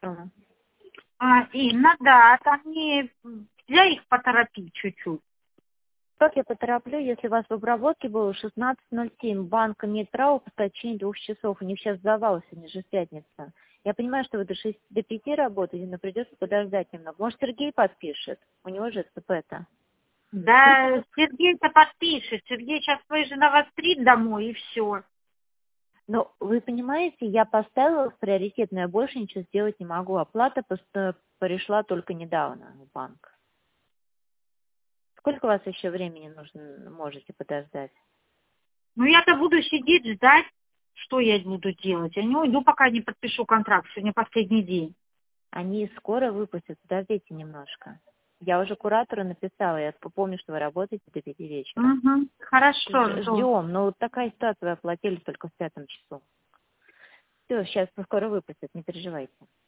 сумма. Инна, да, там не для их поторопить чуть-чуть. Как я потороплю, если у вас в обработке было 16:07? Банк имеет право поставить в течение 2 часов. У них сейчас завал, сегодня же пятница. Я понимаю, что вы до 5 работаете, но придется подождать немного. Может, Сергей подпишет? У него же ЦП-то. Да, Сергей-то подпишет. Сергей сейчас выезжает на Вострит домой, и все. Но вы понимаете, я поставила в приоритет, но я больше ничего сделать не могу. Оплата пришла только недавно в банк. Сколько у вас еще времени нужно, можете подождать? Ну, я-то буду сидеть, ждать, что я буду делать. Я не уйду, пока не подпишу контракт. Сегодня последний день. Они скоро выпустят, подождите немножко. Я уже куратору написала, я помню, что вы работаете до 5 вечера. Угу. Хорошо, жду. Ждем, но вот такая ситуация, вы оплатили только в 5 часу. Все, сейчас скоро выпустят, не переживайте.